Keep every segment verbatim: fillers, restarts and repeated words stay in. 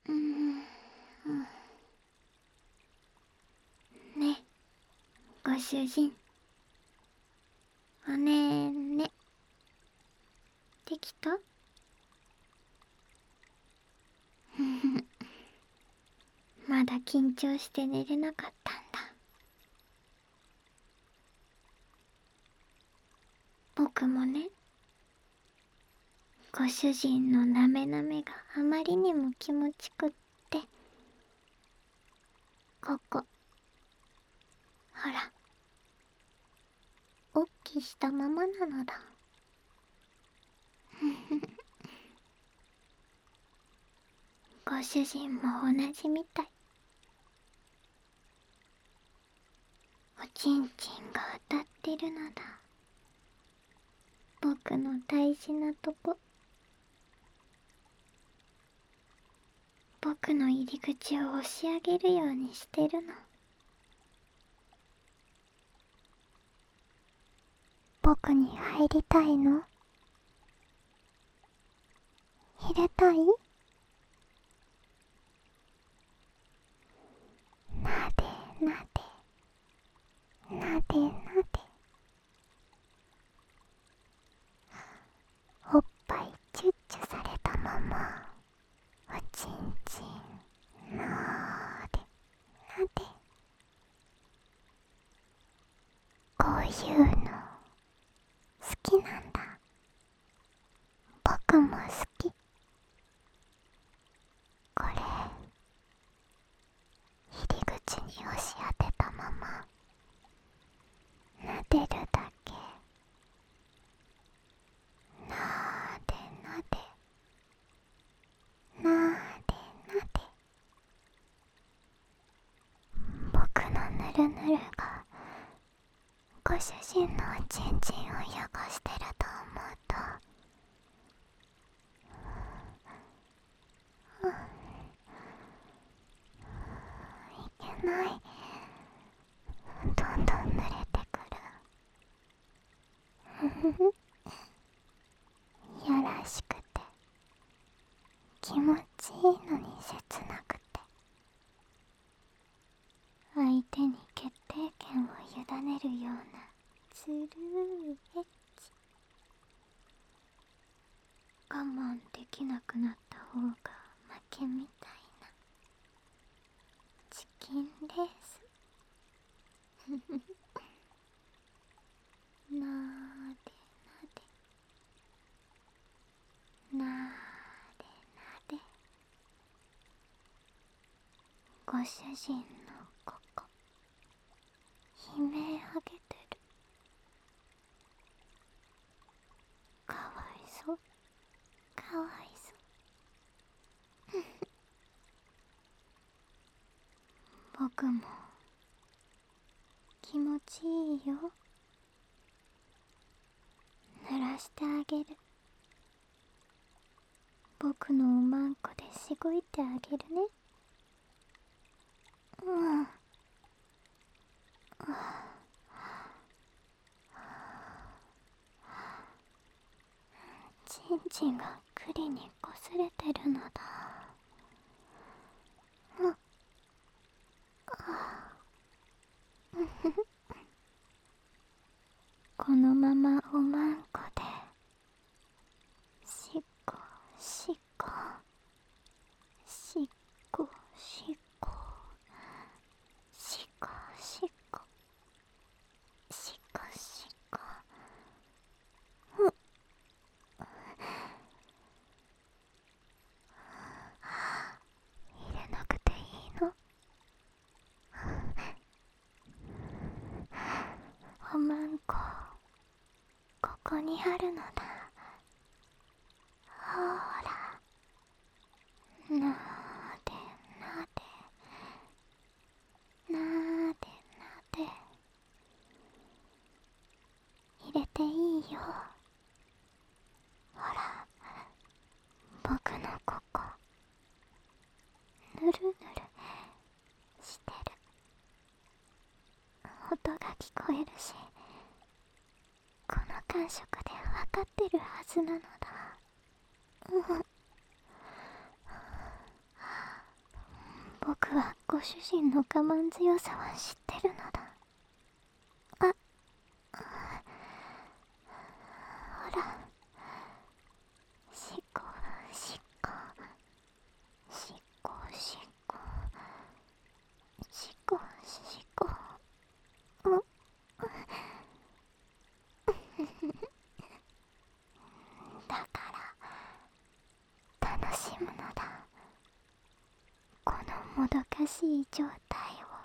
うーん、ね、ご主人。おねーね。できた？ふふまだ緊張して寝れなかったんだ。僕もね、ご主人のなめなめがあまりにも気持ちくって、ここ、ほら、おっきしたままなのだ。ご主人も同じみたい。おちんちんが歌ってるのだ。僕の大事なとこ。僕の入り口を押し上げるようにしてるの。僕に入りたいの？入れたい？なでなでなでなで、おっぱいチュッチュされたまま、おちんちんなでなで、こういうの好きなんだ。僕も好き。これ、入り口に押し当てたまま撫でるだけ。なーでなでなーでなで、僕のぬるぬるがご主人のおちんちんを汚してると思うと、いけない。どんどん濡れてくる。ふふふ、いやらしくて気持ちいいのに切なくて、相手に決定権を委ねるようなずるいエッチ。我慢できなくなった方が負けみたいなチキンレース。ふふふ、なーでなでなーでなで、ご主人のここ悲鳴あげてる。かわいそう、かわいそう。僕も気持ちいいよ。濡らしてあげる。僕のおまんこでしごいてあげるね。うん。ちんちんが栗にこすれてるのだ。うん。このままおまんこでしっこしっこしっこしっこしっこしっこしっこしっこ、うん、入れなくていいの？おまんこここにあるのだ。ほーら、なーでなでなーでなで、入れていいよ。ほら、僕のここぬるぬるしてる。音が聞こえるし、この感触で分かってるはずなのだ。うん。 ご主人の我慢強さは知ってるのだ。あ、ほら、しっこしっこしっこしっこしっこしっこ、うんだから楽しむのだ、このもどかしい状態を。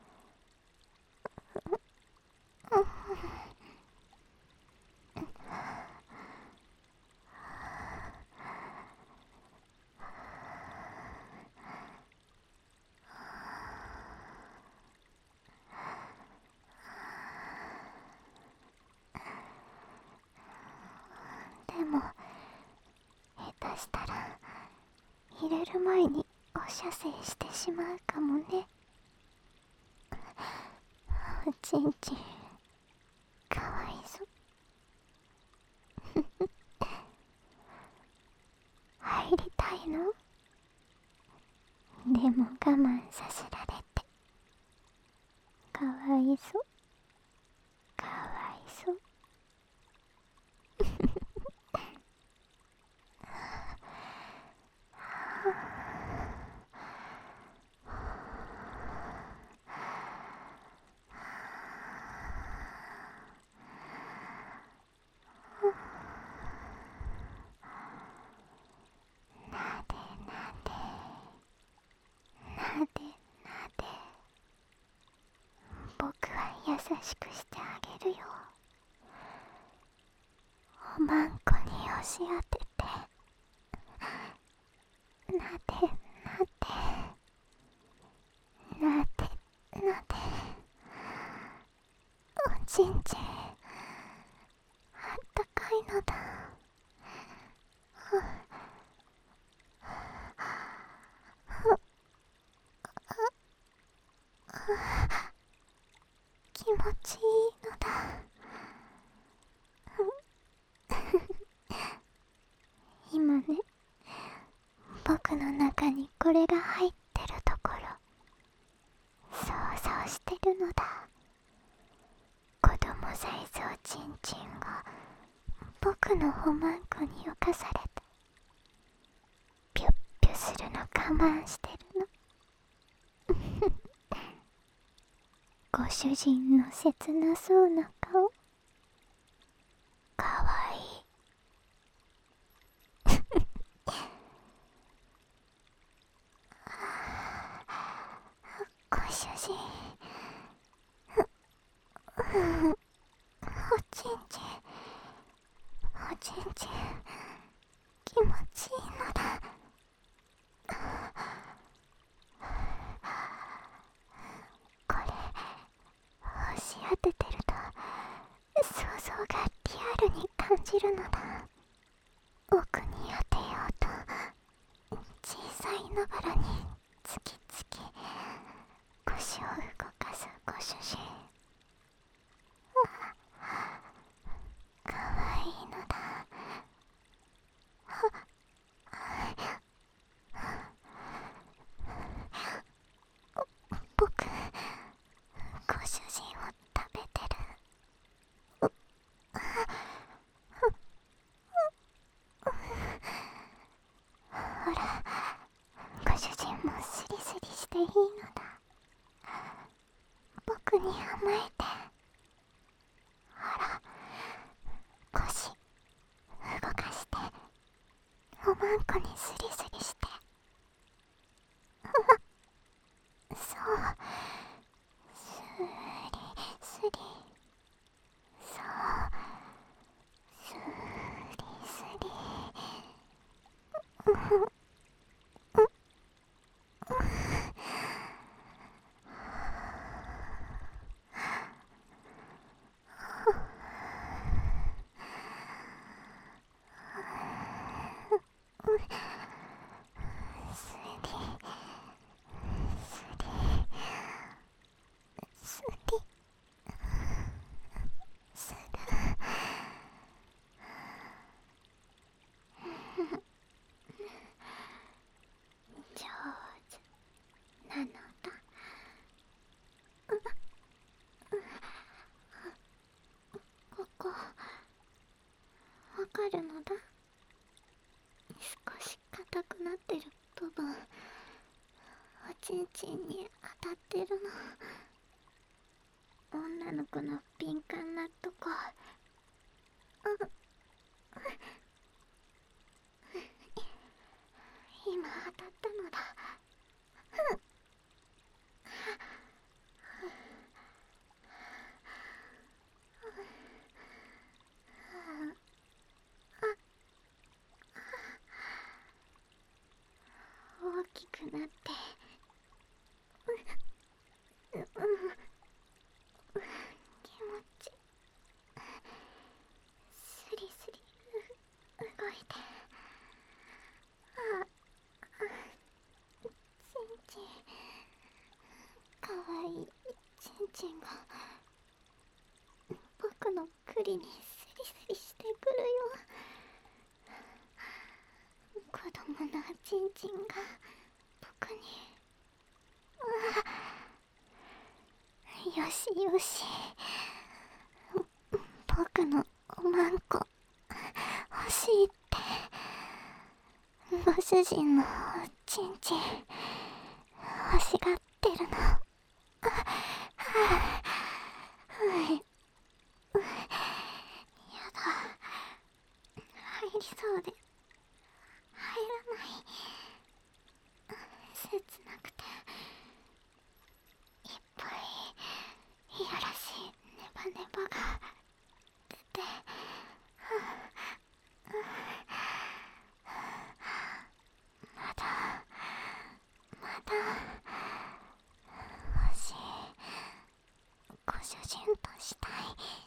でも下手したら入れる前にお射精してしまうかもね。おちんちんかわいそ。入りたいの？でも我慢させられてかわいそ、かわいそ。なでなでなでなで、僕は優しくしてあげるよ。おまんこに押し当ててなでなでなでなで、おちんちんあったかいのだ。気持ちいいのだ。今ね、僕の中にこれが入ってるところ想像してるのだ。子供サイズおちんちんが僕のおまんこに浮かされてピュッピュするの我慢してるの。ご主人の切なそうな顔、かわいい。ご主人、おちんちんおちんちん気持ちいいのだ。これ押し当ててると想像がリアルに感じるのだ。奥に当てようと小さいながらにつきつき腰を動かすご主人、かわいいのだ。僕、ご主人を食べてる。ほら、ご主人もスリスリしていいのだ。僕に甘えて。ほら、腰動かしておまんこにスリスリして。そう、スリスリ、そう、スリスリ。 硬くなってる部分、おちんちんに当たってるの。女の子の敏感なとこ。うん、今当たったのだ。大きくなって、う、うん、気持ち、スリスリ動いて、あ、ちんちん、かわいいちんちんが僕の栗にスリスリしてくるよ。子供のちんちんが僕に、うわ、よしよし、僕のおまんこ欲しいって。ご主人のおちんちん欲しがってるの。はぁ、やだ、入りそうで入らない。切なくていっぱいいやらしいネバネバが出て、まだまだ欲しい。ご主人としたい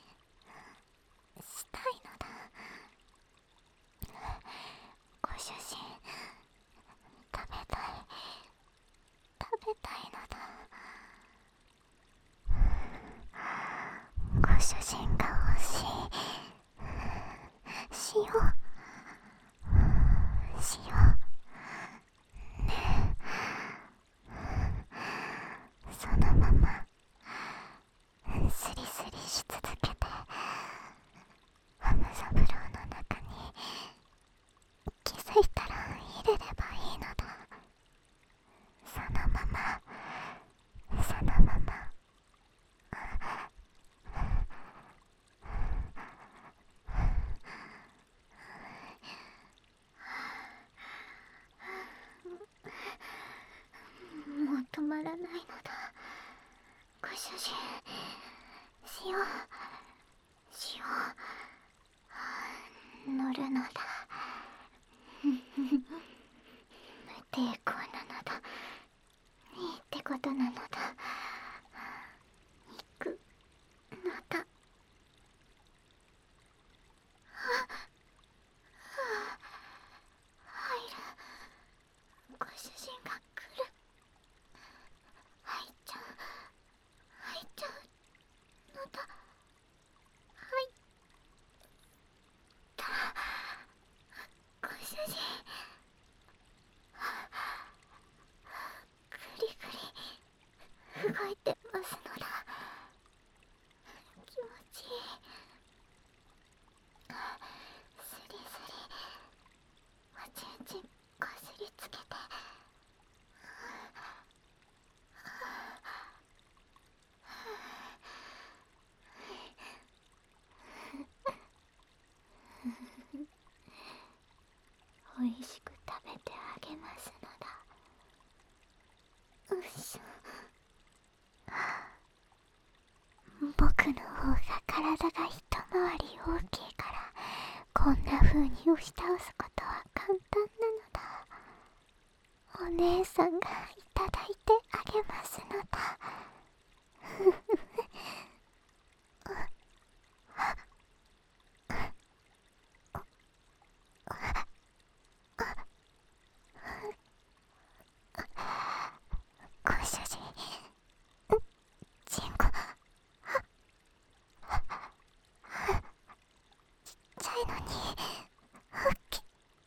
したいのだ。ご主人、食べたい食べたいのだ。ご主人が欲しい。しようしようね。そのままスリスリし続けて、ハム三郎の中に気づいたら入れればいいのだ。そのままそのまま。もう止まらないのだ。ご主人、しようしよう、乗るのだ。無抵抗なのだ。いいってことなのだ。行くのだ。入る。ご主人が来る。入っちゃう入っちゃうのだ。入ったご主人、ぐりぐり動いてますのだ。気持ちいい。スリスリおちんちんこすりつけて、おいしく食べてあげますのだ。うっしょ。僕の方が体が一回り大きいから、こんな風に押し倒すことは簡単なのだ。お姉さんがいただいてあげますのだ。ご主人、チンコちっちゃいのに大きい。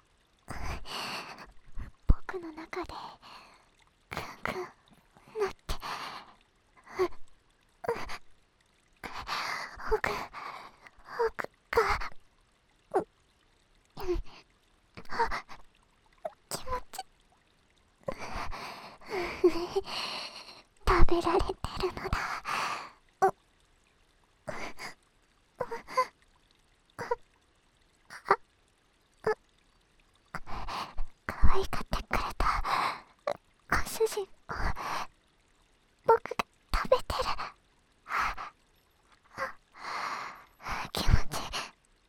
僕の中でグングンなって、奥奥が、うん、あ、気持食べられてるのだ。可愛がってくれたご主人を僕が食べてる。気持ちいい。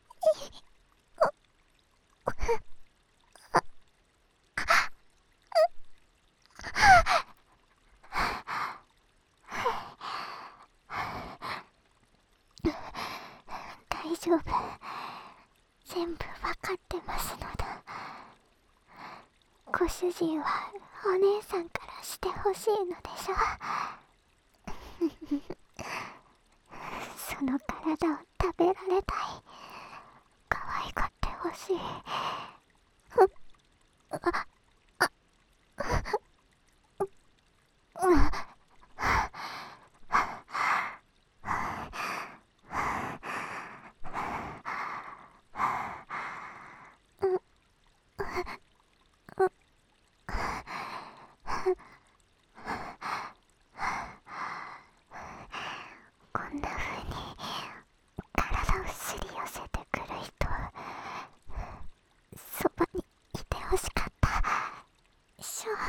大丈夫、全部わかってますのだ。ご主人はお姉さんからしてほしいのでしょう。その体を食べられたい。可愛がってほしい。あこんな風に体をすり寄せてくる人、そばにいてほしかったしょ。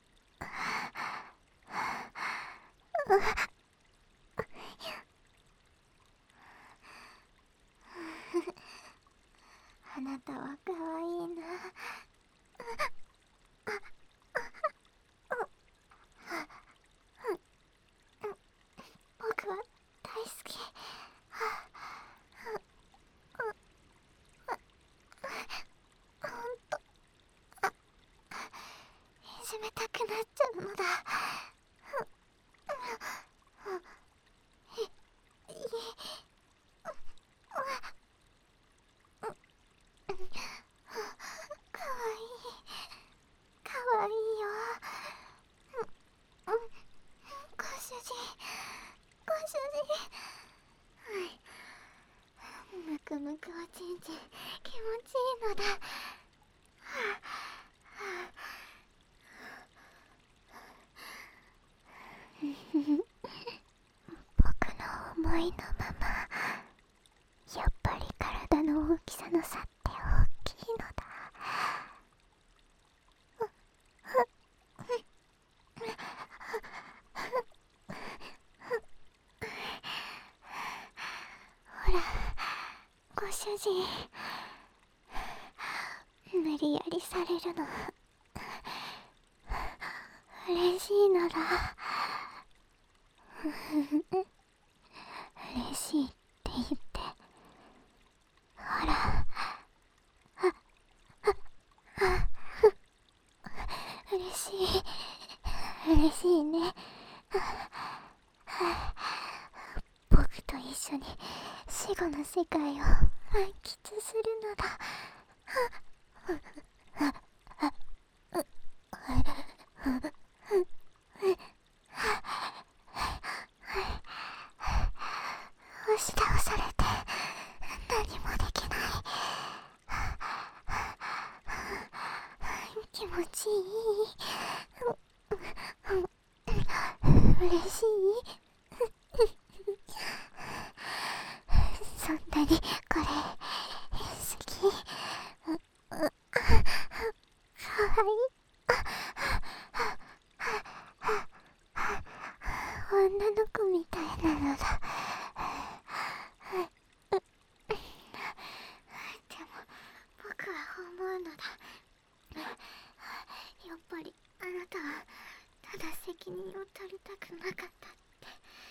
あなたは可愛いな。僕は大好き。ほんといじめたくなっちゃうのだ。いいかわいい、かわいいよ。ご主人、ご主人。むくむくおちんちん気持ちいいのだ。僕の思いのまま、やっぱり体の大きさの差って大きいのだ。ほら、ご主人、無理やりされるの嬉しいのだ。嬉しいって言って、ほら、嬉しい、嬉しいね。僕と一緒に死後の世界を満喫するのだ。押し倒されて何もできない。気持ちいい。嬉しい。そんなにこれ好き。かわいい。女の子みたいなのだ。でも僕は思うのだ。やっぱりあなたはただ責任を取りたくなかったって。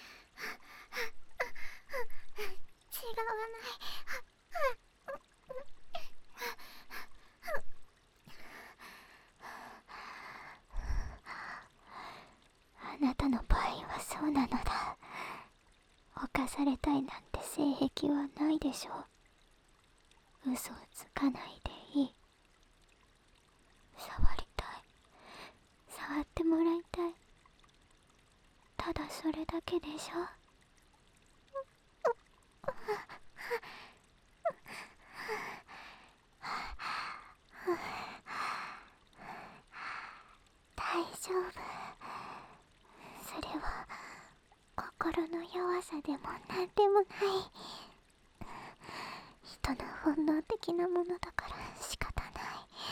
違わない。あなたの場合はそうなのだ。犯されたいなんて性癖はないでしょう。嘘をつかないでいい。触りたい、触ってもらいたい、ただそれだけでしょ。大丈夫、 それは心の弱さでもなんでもない。人の本能的なものだから仕方ない。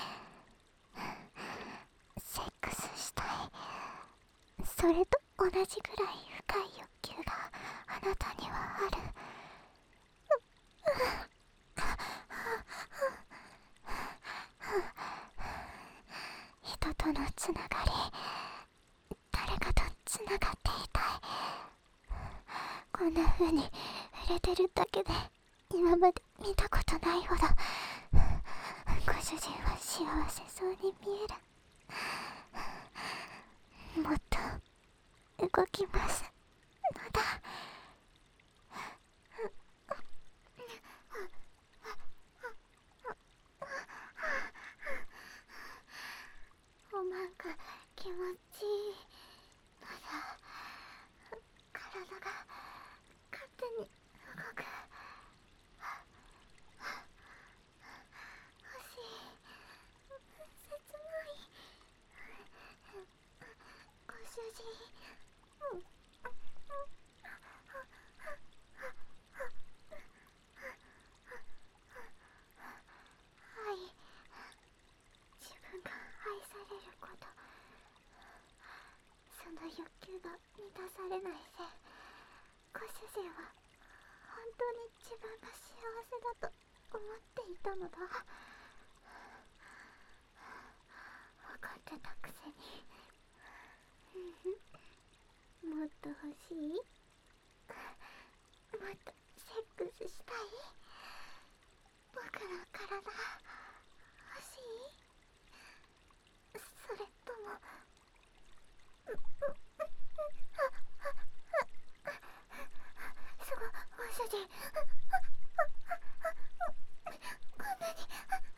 セックスしたい。それと同じぐらい深い欲求があなたにはある。人とのつながり、誰かとつながっていたい。こんな風に触れてるだけで今まで見たことないほどご主人は幸せそうに見える。もっと動きますのだ。おまんが気持ちいいのだ。体が勝手に動く。欲しい。切ない。ご主人。愛、自分が愛されること、その欲求が満たされないせい、ご主人は本当に自分が幸せだと思っていたのだ。分かってたくせに。もっと欲しい？もっとセックスしたい？僕の体欲しい？それともすご、ご主人、こんなに嬉しい、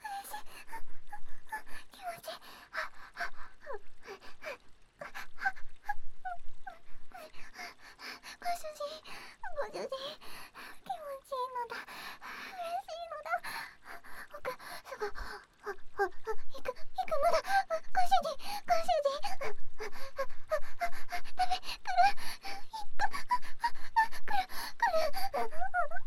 気持ちいい。ご主人、ご主人、気持ちいいのだ、嬉しいのだ。僕、すぐ、あ、あ、あ、行く、行くのだ。ご主人、ご主人。ダメ、来る、行く、来る、来る。